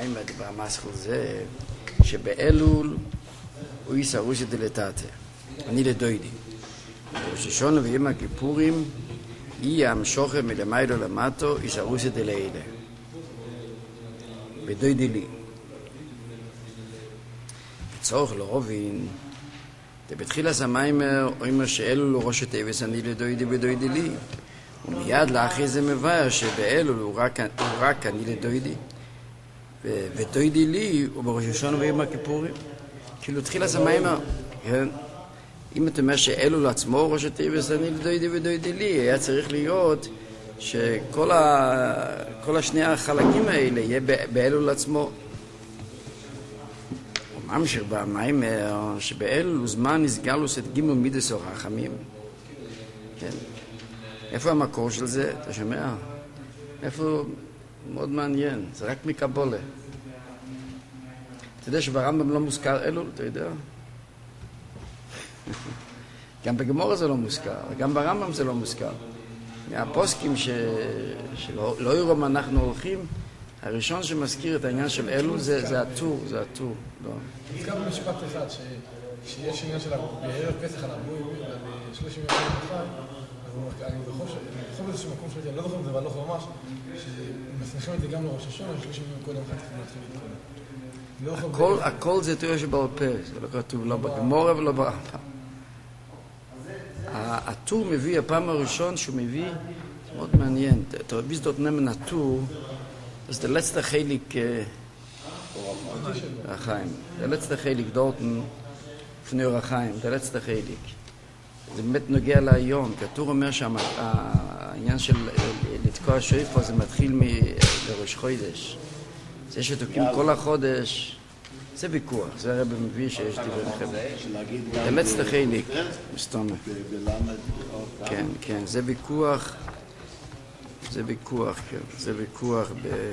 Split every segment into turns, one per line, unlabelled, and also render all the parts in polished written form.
המים במסחל זה שבאלול הוא יסרוסי דלתתה, אני לדוידי. ראש השונה ויום הכיפורים היא המשוכם מלמיילו למטו יסרוסי דלילה. בדוידי לי. בצורך לרובין, בתחילת המיימר אומר שאלול הוא ראש הטבס אני לדוידי בדוידי לי. ומיד לאחרי זה מבאר שבאלול הוא רק אני לדוידי. ודוידי לי הוא בראש השונה ויום הכיפורים. כאילו תחילת המיימר, כן? אם אתה אומר שאלול עצמו ראש הטבס אני לדוידי ודוידי לי, היה צריך להיות שכל השני החלקים האלה יהיה באלול עצמו. הוא ממשיך במיימר שבאלול הוא זמן נסגלוס את גימל מידס הרחמים. כן. איפה המקור של זה? אתה שומע? איפה? מאוד מעניין. זה רק מקבולה. אתה יודע שברמב"ם לא מוזכר אלול? אתה יודע? גם בגמורה זה לא מוזכר, גם ברמב"ם זה לא מוזכר. מהפוסקים שלא יראו מה אנחנו הולכים, הראשון שמזכיר את העניין של אלול זה הטור, זה הטור.
נזכר במשפט אחד, שיש עניין של בערב פסח על הבוי, ועל 30 ימים בחג, אני בכל איזשהו מקום שלתי, אני לא זוכר את זה, אבל לא זוכר ממש, שמסניחים את זה גם לראש השונה, 30 ימים קודם אחת צריכים להתחיל.
הכל זה תיאור שבעל פה, זה לא כתוב לא בגמורה ולא ברמב"ם. הטור מביא, הפעם הראשון שהוא מביא, זה מאוד מעניין, אתה רואה ביזדות נמן הטור, אז זה letzte חלק החיים, זה letzte חלק דורטן לפני אור החיים, זה letzte חלק. זה באמת נוגע להיום, כי הטור אומר שהעניין של לתקוע שופר זה מתחיל לראש חודש. זה שתוקים כל החודש, זה ויכוח, זה הרב מביא שיש דברי נחם. זה letzte חלק, מסתומך. כן, כן, זה ויכוח, זה ויכוח, כן, זה ויכוח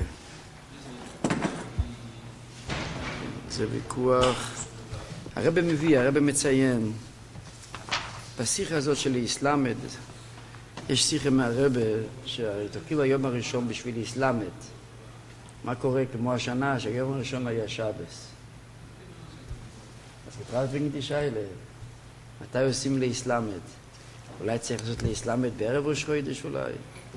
זה ויכוח, הרב מביא, הרב מציין, בשיחה הזאת של האסלאמד, יש שיחה מהרב שתוקים היום הראשון בשביל האסלאמד. מה קורה כמו השנה שהיום הראשון היה שבס? אז כתרת ונגידי שיילה, מתי עושים לאסלאמד? אולי צריך לעשות לאסלאמד בערב ראש חודש אולי?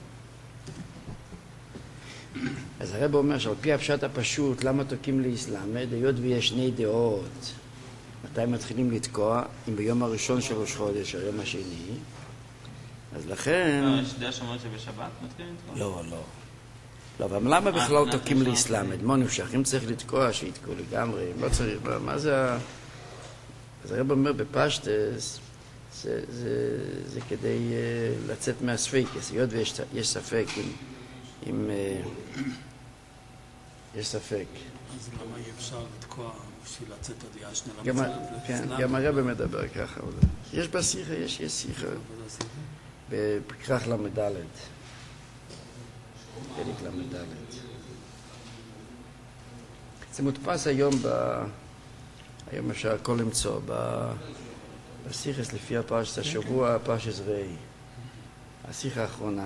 אז הרב אומר שעל פי הפשט הפשוט, למה תוקים לאסלאמד? היות ויש שני דעות. מתי מתחילים לתקוע? אם ביום הראשון של ראש חודש, היום השני. אז לכן...
לא, יש דעה שאומרת שבשבת מתחילים לתקוע?
לא, לא. לא, אבל למה בכלל תוקים לאסלאמד? מה נמשך? אם צריך לתקוע, שיתקעו לגמרי. לא צריך, מה זה ה... אז הרב אומר בפשטס, זה כדי לצאת מהספק. היות ויש ספק אם... יש ספק.
אז למה אי אפשר לתקוע בשביל לצאת הדעה השנייה?
כן, גם הרב מדבר ככה. יש בשיחה, יש שיחה. בכרך למדלת. פרק למדלת. זה מודפס היום היום אפשר הכל למצוא בשיחס לפי הפרשת השבוע, פרשת ראי. השיחה האחרונה.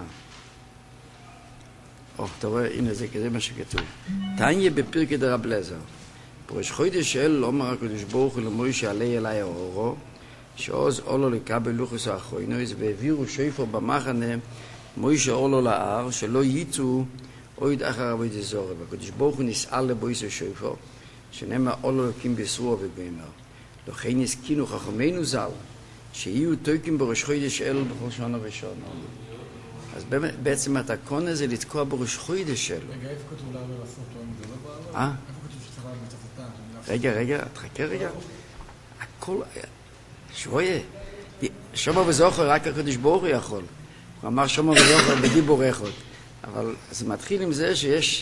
אתה רואה, הנה זה מה שכתוב. תניה בפרקי דרב לזר. בראש חודש של אומר הקדוש ברוך הוא למוישה עלי אלי האורו, שעוז אולו לקבל לוחס האחרונויז, והעבירו שופר במחנה מוישה אולו להר, שלא ייצאו עוד אחר עבוד זורע. והקדוש ברוך הוא נסעל לבויס השופר, שנאמר אולו לקים בסרוע וגמר. לכן הסכינו חכמינו ז"ל, שיהיו תוקים בראש חודש אלו בכל שנה ושנה. אז בעצם התקון הזה לתקוע בראש חודש שלו.
רגע, איפה כתוב להר ולעשות תואם? זה לא בעלה? איפה כתוב שצריך להר מצטטן?
רגע, תחכה רגע. הכל... שויה. שומר וזוכר רק הקדוש ברוך הוא יכול. הוא אמר שומר וזוכר בדיבור אחד. אבל זה מתחיל עם זה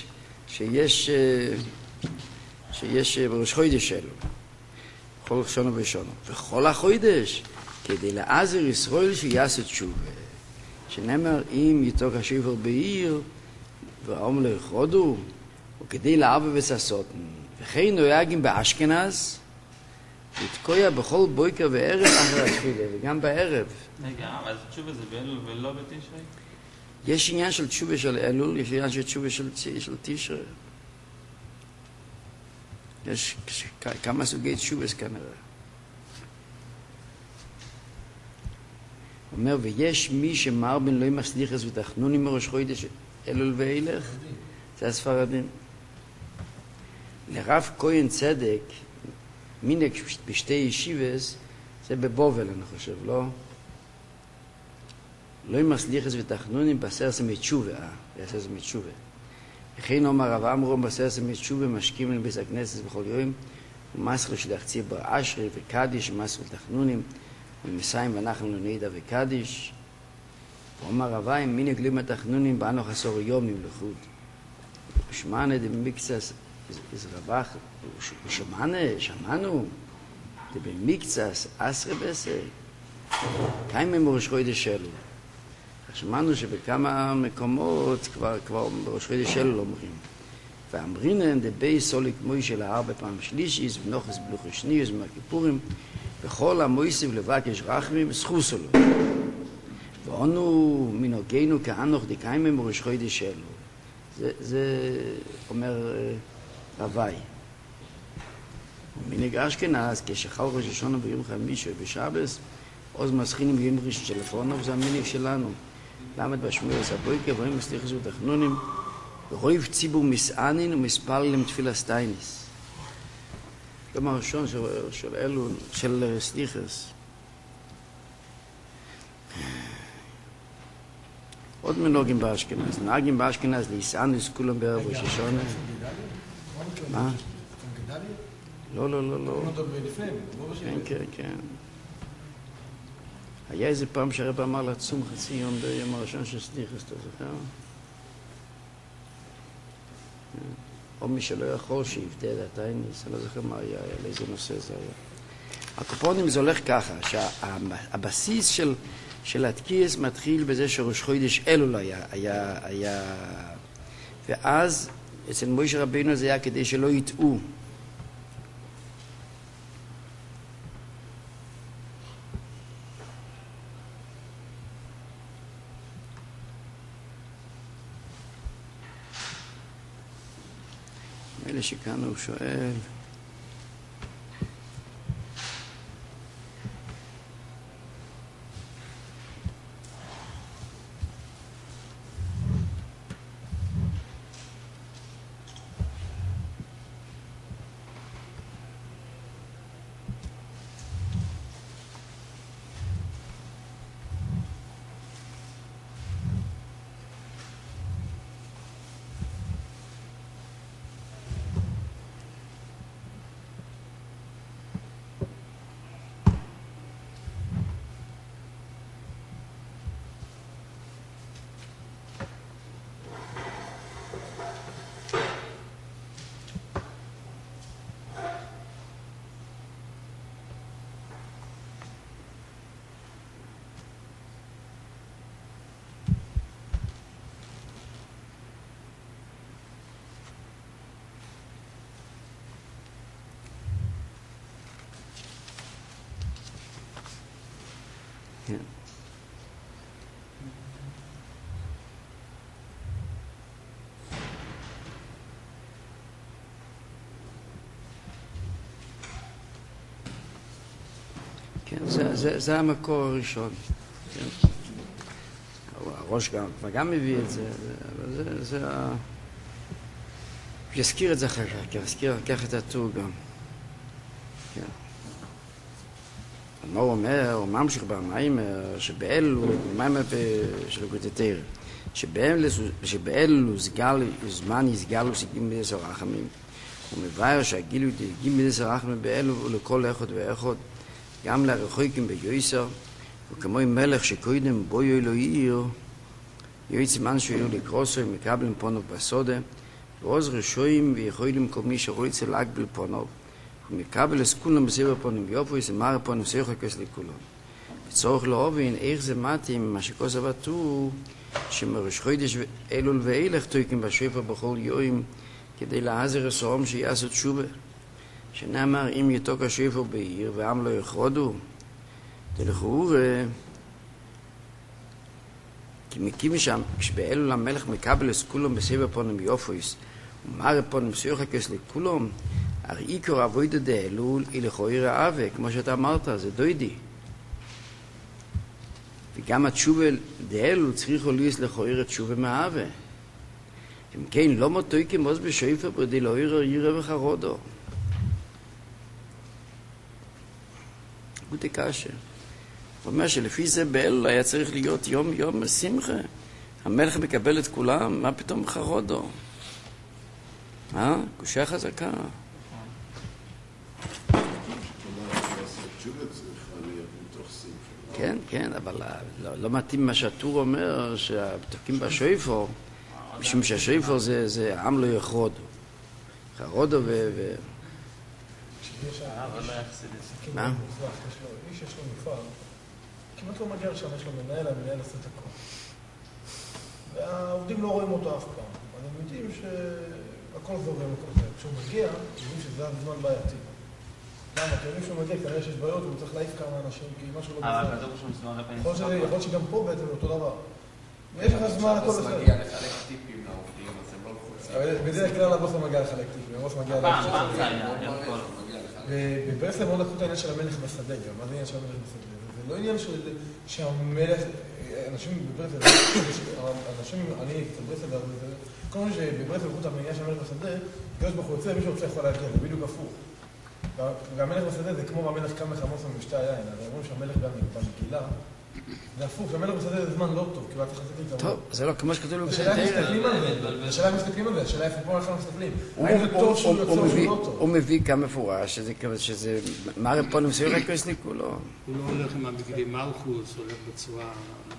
שיש בראש חודש שלו. בכל שנה ושנה. וכל החודש, כדי לעזר ישראל שיעשו תשובה. שנאמר אם יתוק השופר בעיר והעם לא יכרודו וכדי לעבוד וססותן וכן נוהגים באשכנז לתקוע בכל בוקר וערב אחר התפילה וגם בערב.
רגע, אבל תשובה זה באלול ולא בתשרי?
יש עניין של תשובה של אלול, יש עניין של תשובה של תשרי. יש כמה סוגי תשובס כנראה. הוא אומר, ויש מי שמר בן לא ימסליחס ותחנונים מראש חודש אלול ואילך, זה הספרדים. לרב כהן צדק, מינק בשתי ישיבס, זה בבובל אני חושב, לא? לא ימסליחס ותחנונים בסרס מתשובה, בסרס מתשובה. וכן אומר רב אמרום בסרס מתשובה משכים לבית הכנסת בכל יום, ומסחר שלח ציב בר אשרי וקדיש, ומסחר תחנונים, ומסיים ואנחנו נעידה וקדיש. ואומר רביים, מינק לימה תחנונים באנו חסור יום נמלכות. ושמענה דמקצס, זה רבח, שמענו, דמקצס, עשרה בסר, כמה מראש חודש אלו. שמענו שבכמה מקומות כבר בראש חודש אלו אומרים. ואמרינן דבי סוליק מוישה להר בפעם שלישיס, ונוחס בלוחי שניוס מהכיפורים, וכל המויסיב לבקש רחמים סחוסו לו. ואנו מנהוגנו כהנוך דקיימה מראש חודש אלו. זה אומר רבי. ומנהג אשכנז, כשחל ראש השונה ביום חמישי ובשבס, עוז מסכינים ביום ראשון של לפרונוב, זה המנהג שלנו. למד בשמואל סבויקה, ואומרים מסליחס ותחנונים, ורואיב ציבור מסענין ומספל להם תפילה סטייניס. יום הראשון של אלו, של סליחס. עוד מנהוגים באשכנז. נהגים באשכנז להסענוס כולם בערב ראש השונה. מה? לא. כן. היה איזה פעם שהרב אמר לצום חצי יום ביום הראשון של סליחס, אתה זוכר? או מי שלא יכול שיבטא את הטייניס, אני לא זוכר מה היה, על איזה נושא זה היה. הקופונים זה הולך ככה, שהבסיס של התקיעס מתחיל בזה שראש חודש אלול היה, ואז אצל מוישה רבינו זה היה כדי שלא יטעו. אלה שכאן הוא שואל, כן. כן, זה המקור הראשון. כן. הראש גם מביא את זה, אבל זה יזכיר את זה אחר כך, יזכיר לקח את הטור גם. כן. מה הוא אומר? הוא ממשיך במים שבאלו, מים של גוטטר, שבאלו זמן יסגלו סיגים בדסר רחמים. הוא מבאר שהגילו דגים בדסר רחמים באלו ולכל אחד ואחד, גם לרחוקים ביועסר, וכמו עם מלך שקודם בו יועלו עיר, יועץ זמן שיועלו לקרוסו, מקבלים פונוב בסודה, ועוז רשויים ויכולים כל מי שרוצה להגביל פונוב. הוא מקבל את כולם בסביב פונים יופו, זה מראה פונים שיחקס לכולם. וצורך להובין איך זה מתאים, מה שכוסף עטו, שמראש חודש אלול ואילך תויקים בשפר בכל יום, כדי להזר הסורם שיעשו תשובה. שנאמר, אם יתוק השפר בעיר, ועם לא יחרודו, תלכו כי מקים שם, כשבאלול המלך מקבל את כולם בסביב פונים יופו, ומראה פונים שיחקס לכולם, הרי עיקר עבודה דאלול היא לכאורה עווה, כמו שאתה אמרת, זה דוידי. וגם התשובה דאלול צריך להיות לכאורה תשובה מהעווה. אם כן, לא מותוי כמוס בשואפה בדי לא יראה וחרודו. הוא תקשה. הוא אומר שלפי זה באלול היה צריך להיות יום שמחה. המלך מקבל את כולם, מה פתאום חרודו? קושיה חזקה. כן, כן, אבל לא מתאים מה שהטור אומר, שהתוקים בשויפור, משום שהשויפור זה עם לא יחרודו. חרודו מה?
איש יש לו מפעל, כמעט לא מגיע לשם, יש לו מנהל, המנהל עושה את הכל. והעובדים לא רואים אותו אף פעם. אז הם יודעים שהכל זורם, הכל זה. כשהוא מגיע, יודעים שזה זמן בעייתי. למה? כי יודעים שהוא מגיע, כנראה שיש בעיות, הוא צריך להעיף כמה אנשים, כי משהו לא בסדר. יכול להיות שגם פה בעצם אותו דבר. ויש לך זמן, הכל בסדר.
הבוס מגיע לחלק טיפים לעובדים, אז הם לא לחוצים.
בדרך כלל הבוס לא מגיע לחלק טיפים, הבוס מגיע בברסלב מאוד לקחו את העניין של המלך בשדה. מה זה העניין של המלך בשדה? זה לא עניין שהמלך, אנשים בברסלב, אני בברסלב, כל מה שבברסלב לקחו את העניין של המלך בשדה, גרש בחוצה, מישהו רוצה יכול להגיע, זה בדיוק הפוך. והמלך בשדה זה כמו המלך קם מחמוס במשתה היין, אז אומרים שהמלך גם במגילה, זה הפוך, שהמלך בשדה זה זמן לא טוב, כי הוא צריך לעשות את זה.
טוב, זה לא כמו שכתוב לו
השאלה אם מסתכלים על זה, השאלה איפה פה אנחנו מסתכלים. האם זה טוב שהוא יוצא או שהוא לא טוב?
הוא מביא כאן מפורש, שזה מראה פה נמצאו רק יסניקו לו.
הוא לא הולך עם הבגדים מלכוס, הוא הולך בצורה...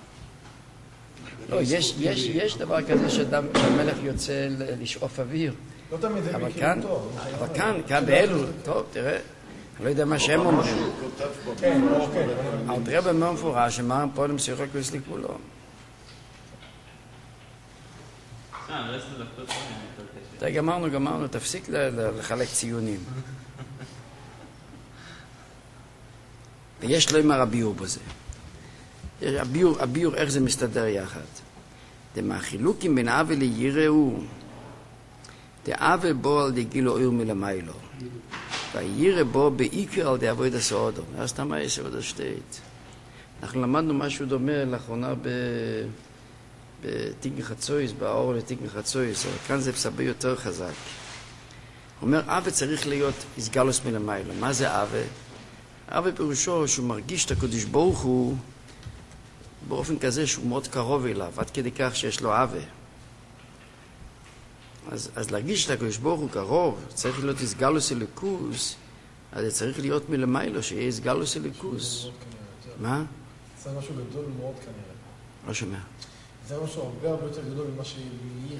לא, יש דבר כזה שהמלך יוצא לשאוף אוויר.
לא תמיד זה מכירים טוב.
אבל כאן באלול, טוב, תראה, אני לא יודע מה שהם אומרים.
כן, אוקיי.
אבל תראה במה מפורש, שמראה פה נמצאו רק יסניקו לו. גמרנו, תפסיק לחלק ציונים. ויש לו עם הביור בזה. הביור איך זה מסתדר יחד. דמחילוקים בין עוול ליראו, דעוול בו על דגילו אור מלמיילו, והירא בו בעיקר על דעבוד הסעודו. אז תמה יש עוד השתית. אנחנו למדנו משהו דומה לאחרונה בתיקן חצויס, באור לתיקן חצויס, אבל כאן זה הרבה יותר חזק. הוא אומר, עוול צריך להיות הסגלוס מלמיילו. מה זה עוול? עוול פירושו שהוא מרגיש את הקדוש ברוך הוא באופן כזה שהוא מאוד קרוב אליו, עד כדי כך שיש לו עוול. אז להרגיש את הקדוש ברוך הוא קרוב, צריך להיות הסגלוס אלוקוס, אז זה צריך להיות מלמיילו, שיהיה הסגלוס אלוקוס. מה?
זה משהו גדול מאוד כנראה.
לא שומע.
זה משהו הרבה יותר גדול ממה שיראה.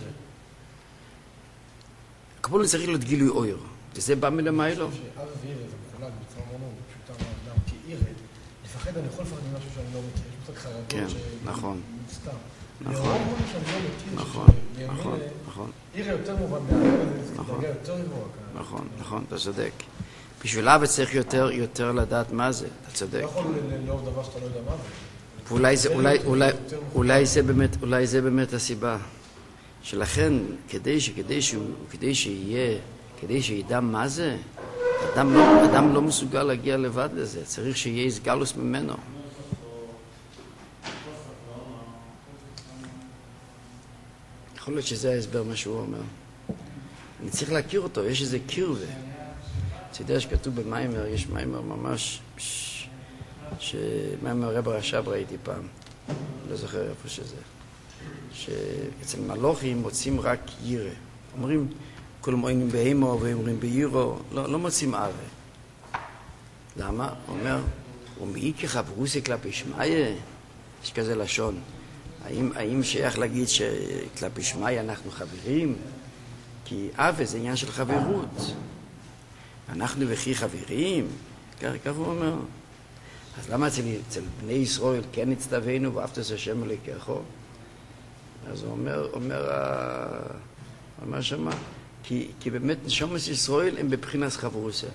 הקבול צריך להיות גילוי אויר. וזה בא מלמיילו.
אני חושב שאב וירא זה מחולק בצורה מאוד פשוטה מהאדם, כי ירא, לפחד אני יכול לפחד ממשהו שאני לא מכיר. יש מצג חרדות
נכון.
שמוסתם.
נכון.
לרוב משהו שאני לא מכיר,
נכון.
ירא יותר מובן מהאדם, זה דרגה יותר גבוהה.
נכון, אתה צודק. בשביל עוול צריך יותר לדעת מה זה, אתה צודק.
לא יכול לאהוב דבר שאתה לא יודע מה זה.
ואולי זה באמת הסיבה. שלכן, כדי שידע מה זה, אדם לא מסוגל להגיע לבד לזה, צריך שיהיה הסגלוס ממנו. יכול להיות שזה ההסבר מה שהוא אומר. אני צריך להכיר אותו, יש איזה קרבה. אתה יודע שכתוב במיימר, יש מיימר ממש, שמיימר רב רש"ב ראיתי פעם, לא זוכר איפה שזה, שאצל מלוכים מוצאים רק ירא. אומרים, כולם אומרים בהימו ואומרים בירו, לא מוצאים עוול. למה? הוא אומר, ומעיקר חברוסי כלפי שמיה, יש כזה לשון. האם שייך להגיד שכלפי שמיה אנחנו חברים? כי עוול זה עניין של חברות. אנחנו וכי חברים? כך הוא אומר. אז למה אצל בני ישראל כן הצטווינו ואהבת את השם אלוקיך? אז הוא אומר שמה, כי באמת נשמות ישראל הם בבחינת חברוסה.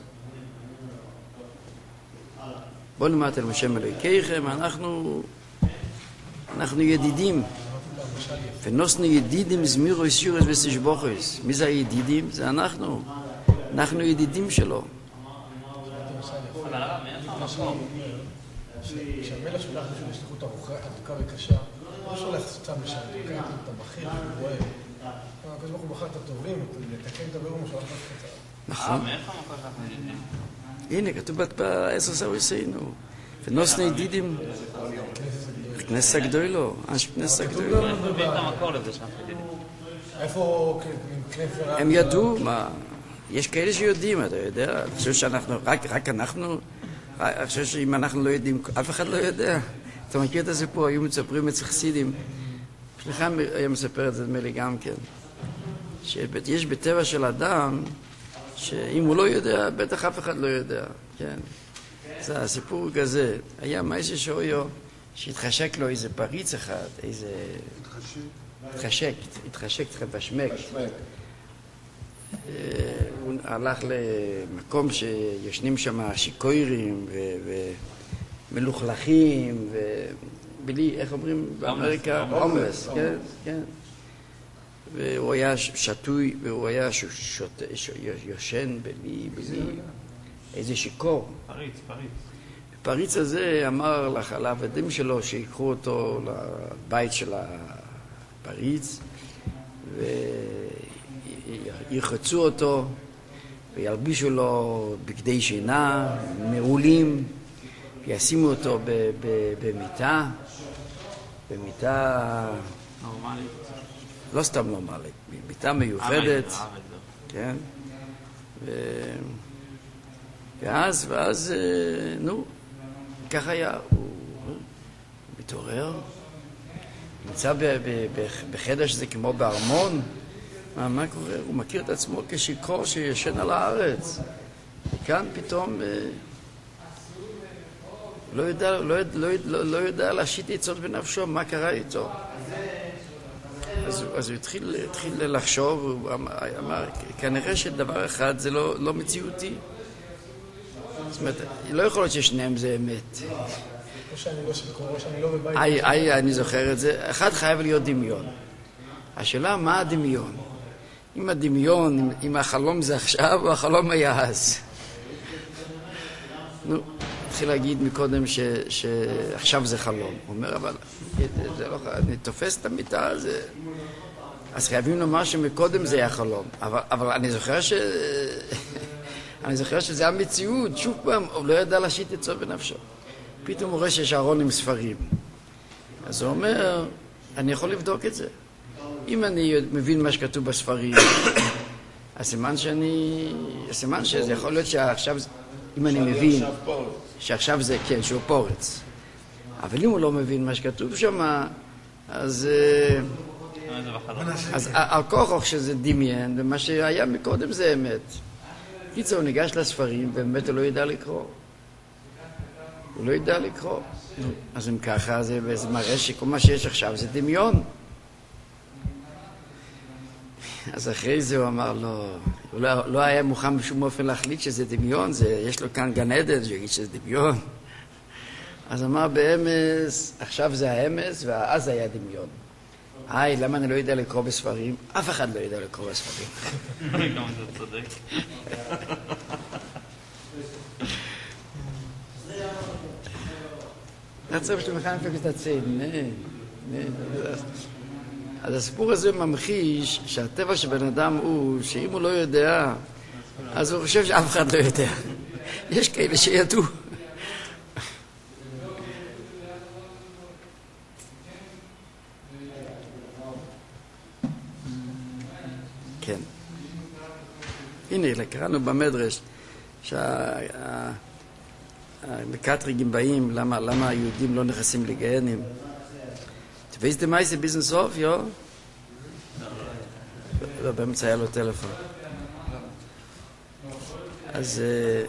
בואו נאמרת על השם אלוקיכם, אנחנו ידידים. ונוסנו ידידים זמירו יסיורס וסשבוכס. מי זה הידידים? זה אנחנו. אנחנו ידידים שלו.
כשהמלך שולח מישהו לשליחות ארוכה וקשה, לא שולח סתם לשם, לוקח את הבכיר ורואה. הקדוש ברוך הוא בחר את הטובים, לתקן את הבירור, שולח את זה.
נכון.
מאיפה המקור שאנחנו יודעים?
הנה, כתוב בעשר סאוויסיינו. ונוסני ידידים. כנסת הגדולו. כנסת הגדולו.
איך מביאים את המקור לזה שאנחנו יודעים?
איפה כנסת...
הם ידעו, מה? יש כאלה שיודעים, אתה יודע. אני חושב שאנחנו, רק אנחנו, אני חושב שאם אנחנו לא יודעים, אף אחד לא יודע. אתה מכיר את הסיפור, היו מספרים אצל חסידים. שלכם היה מספר את זה, נדמה לי גם כן. שיש בטבע של אדם, שאם הוא לא יודע, בטח אף אחד לא יודע, כן. זה הסיפור כזה. היה משהו שאויו, שהתחשק לו איזה פריץ אחד, איזה... התחשק, בשמק. הוא הלך למקום שישנים שם שיקוירים ומלוכלכים ובלי, איך אומרים באמריקה? הומלס, כן, כן. והוא היה שטוי, והוא היה יושן בלי איזה שיקור. הפריץ הזה אמר לעבדים שלו שיקחו אותו לבית של הפריץ וירחצו אותו וילבישו לו בגדי שינה מעולים וישימו אותו במיטה
נורמלית.
לא סתם נורמלית, מיטה מיוחדת, כן? ואז, נו, כך היה, הוא מתעורר, נמצא בחדר שזה כמו בארמון, מה קורה? הוא מכיר את עצמו כשיקור שישן על הארץ, וכאן פתאום לא יודע להשית עצות בנפשו, מה קרה איתו. אז הוא התחיל לחשוב, הוא אמר, כנראה שדבר אחד זה לא מציאותי. זאת אומרת, לא יכול להיות ששניהם זה אמת.
או שאני לא בבית.
אני זוכר את זה. אחד חייב להיות דמיון. השאלה, מה הדמיון? אם הדמיון, אם החלום זה עכשיו, או החלום היה אז. נו, התחיל להגיד מקודם שעכשיו זה חלום. הוא אומר, אבל אני תופס את המיטה הזה. אז חייבים לומר שמקודם זה היה חלום. אבל אני זוכר שזה המציאות. שוב פעם, הוא לא ידע להשית עצות בנפשו. פתאום הוא רואה שיש ארון עם ספרים. אז הוא אומר, אני יכול לבדוק את זה. אם אני מבין מה שכתוב בספרים, הסימן שזה יכול להיות שעכשיו, אם אני מבין, שעכשיו זה, כן, שהוא פורץ. אבל אם הוא לא מבין מה שכתוב שם, אז הכוח שזה דמיין, ומה שהיה מקודם זה אמת. קיצור, הוא ניגש לספרים, ובאמת הוא לא ידע לקרוא. הוא לא ידע לקרוא. אז אם ככה, זה מראה שכל מה שיש עכשיו זה דמיון. אז אחרי זה הוא אמר לו, הוא לא היה מוכן בשום אופן להחליט שזה דמיון, יש לו כאן גן עדן, שיגיד שזה דמיון. אז אמר באמס, עכשיו זה האמס, ואז היה דמיון. למה אני לא יודע לקרוא בספרים? אף אחד לא יודע לקרוא בספרים.
גם אתה צודק.
נצטרך שאתה מכן פקס את הצד, אז הסיפור הזה ממחיש שהטבע של בן אדם הוא שאם הוא לא יודע, אז הוא חושב שאף אחד לא יודע. יש כאלה שידעו. כן. הנה, קראנו במדרש שהמקטריגים באים, למה היהודים לא נכנסים לגהנים. תוויס דמייסי ביזנס סוף, יו? לא, באמצע היה לו טלפון. אז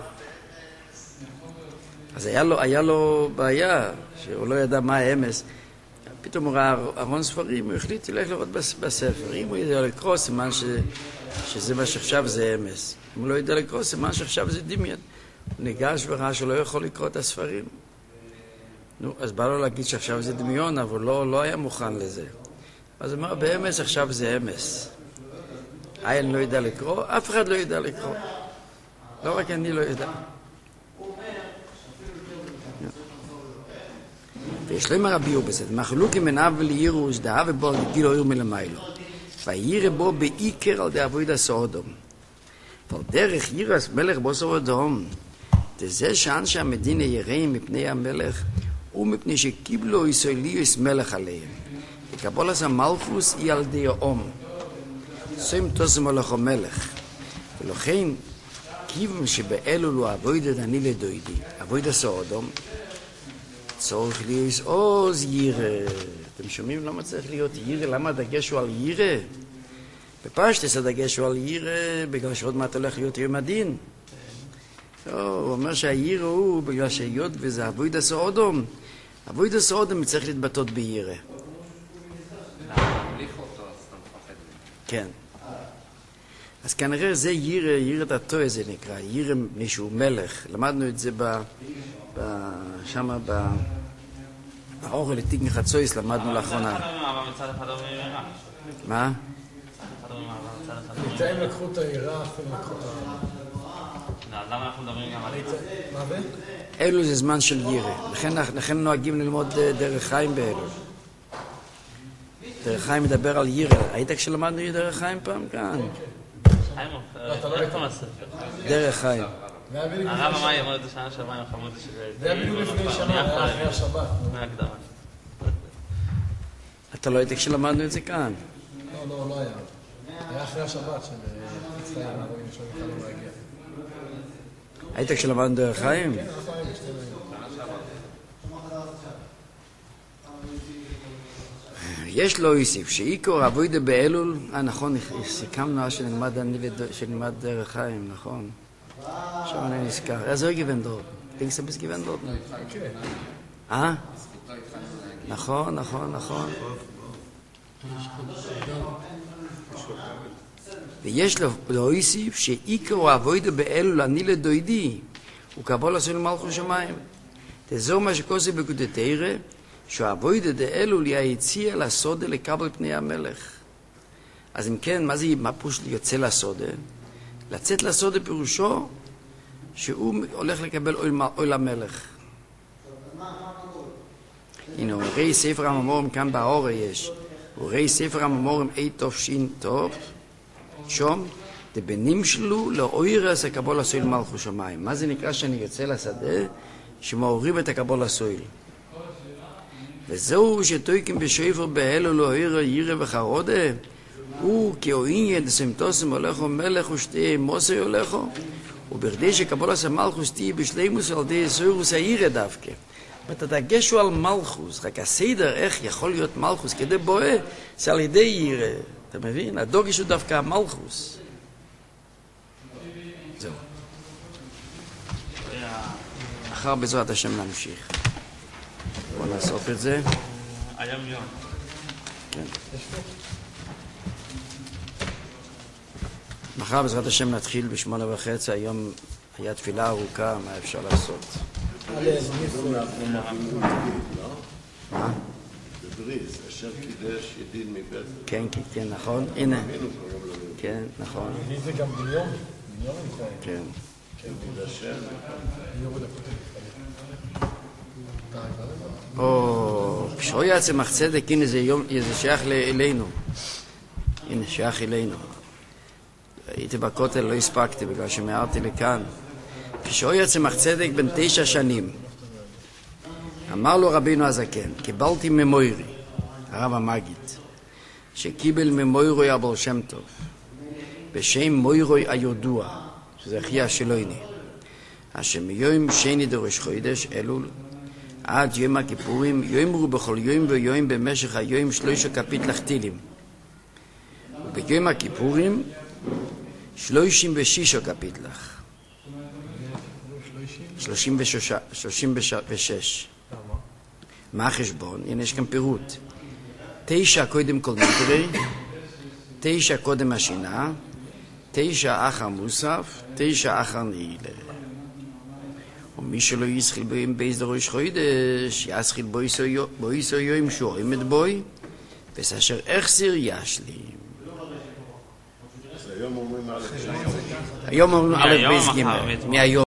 היה לו בעיה, שהוא לא ידע מה האמס. פתאום הוא ראה ארון ספרים, הוא החליט ללכת לראות בספר. אם הוא ידע לקרוא, סימן שזה מה שעכשיו זה אמס. אם הוא לא ידע לקרוא, סימן שעכשיו זה דמיין. הוא ניגש וראה שהוא לא יכול לקרוא את הספרים. נו, אז בא לו להגיד שעכשיו זה דמיון, אבל לא היה מוכן לזה. אז הוא אמר, באמס עכשיו זה אמס. אני לא יודע לקרוא, אף אחד לא יודע לקרוא. לא רק אני לא יודע. ויש להם הרבי ובסד, מחלוקים בין אב ולירוס, דאב ובו לגילו עיר מלמיילו. וירא בו בעיקר על דאבויד הסודום. אבל דרך ירס מלך בו סודום, זה שאנשי המדינה יראים מפני המלך, ומפני שקיבלו ישראליוס מלך עליהם. וקבולת המלכוס היא על די האום. סוים תוסם הולך המלך. ולכן, כיוון שבאלו לא אבוידד אני לדוידי, אבויד הסודום, צורך להיות עוז ירא. אתם שומעים למה צריך להיות ירא? למה הדגש הוא על ירא? בפשטס הדגש הוא על ירא בגלל שעוד מעט הולך להיות יום הדין. הוא אומר שהירא הוא בגלל שהיות וזה אבויד הסודום. אבויד הסודום צריך להתבטאות בירא. כן. אז כנראה זה ירא, יראת התועה זה נקרא, ירא מישהו מלך. למדנו את זה שמה באוכל לתיקן חצויס, למדנו לאחרונה. מה?
ליטאים לקחו את הירח, הם לקחו את
למה אנחנו מדברים גם על יצא?
מה זה?
אלו זה זמן של ירא, לכן נוהגים ללמוד דרך חיים באלו. דרך חיים מדבר על ירא. היית כשלמדנו דרך חיים פעם? כאן. דרך חיים.
הרב אמר ימוד את השנה שעברה עם חמוד שזה...
זה היה בדיוק לפני שנה, היה אחרי השבת.
מהקדמה.
אתה לא היית כשלמדנו את זה כאן?
לא היה. היה אחרי השבת של מצטער, רואים שלא יכולנו להגיע.
היית כשלמדנו דרך חיים?
כן, אנחנו היינו בשתי דברים.
יש לו יוסיף, שעיקר אבוידה באלול, נכון, סיכמנו שנלמד דרך חיים, נכון. עכשיו אני נזכר. אז הוא גיוון דורט. דינקס אביס גיוון דורט. נכון. ויש לו יוסיף, שעיקר אבוידה באלול, אני לדוידי, הוא קבול עשו למלכו שמיים. תזור מה שקוסי בקודתירה, שהאבוידה דאלול היא היציאה לסודה לקבל פני המלך. אז אם כן, מה פירוש יוצא לסודה? לצאת לסודה פירושו שהוא הולך לקבל אוהל המלך. הנה, ראי ספר הממורים כאן באור יש. ראי ספר הממורים תש"ט, שום, דבנים שלו לאוירס הקבול הסויל מלכו שמיים. מה זה נקרא שאני יוצא לשדה? שמעוררים את הקבול הסויל. וזהו שתויקים בשויפר באלו לא ירא וחרודה, הוא כאויניה דסמטוסם הולכו מלך ושתהיה מוסי הולכו, ובכדי שקבולת המלכוס תהיה בשלימוס על די סוירוס הירא דווקא. הדגש הוא על מלכוס, רק הסדר איך יכול להיות מלכוס כדי בואה, זה על ידי ירא. אתה מבין? הדוגש הוא דווקא המלכוס. זהו. אחר בעזרת השם נמשיך. בוא נאסוף את זה.
היום יום.
כן. מחר בעזרת השם נתחיל ב8:30, היום היה תפילה ארוכה, מה אפשר לעשות? מה?
בבריס, אשר קידש ידין מבית.
כן, נכון. הנה. כן, נכון.
זה גם בניום?
כן. כשהוא יעצה מחצדק, הנה זה שייך אלינו. הנה, שייך אלינו. הייתי בכותל, לא הספקתי בגלל שמערתי לכאן. כשהוא יעצה מחצדק בן 9 שנים, אמר לו רבינו הזקן, קיבלתי ממוירי, הרב המגיד, שקיבל ממוירוי הבעל שם טוב, בשם מוירוי הידוע, שזה אחי השלויני, אשר מיום שני דראש חודש אלול, עד יום הכיפורים, יאמרו בכל יום ויום במשך היום 3 קפיטלח תהילים. וביום הכיפורים 36 קפיטלח. 36. מה החשבון? הנה יש כאן פירוט. 9 קודם כל נדרי, 9 קודם השינה, 9 אחר מוסף, 9 אחר נעילה. ומי שלא ישחיל בהם בייס דראש חודש, ישחיל בויסו יום שורים את בוי, וסשר החסיר ישלים.
אז היום אומרים על
היום אומרים א' בייס ג', מהיום.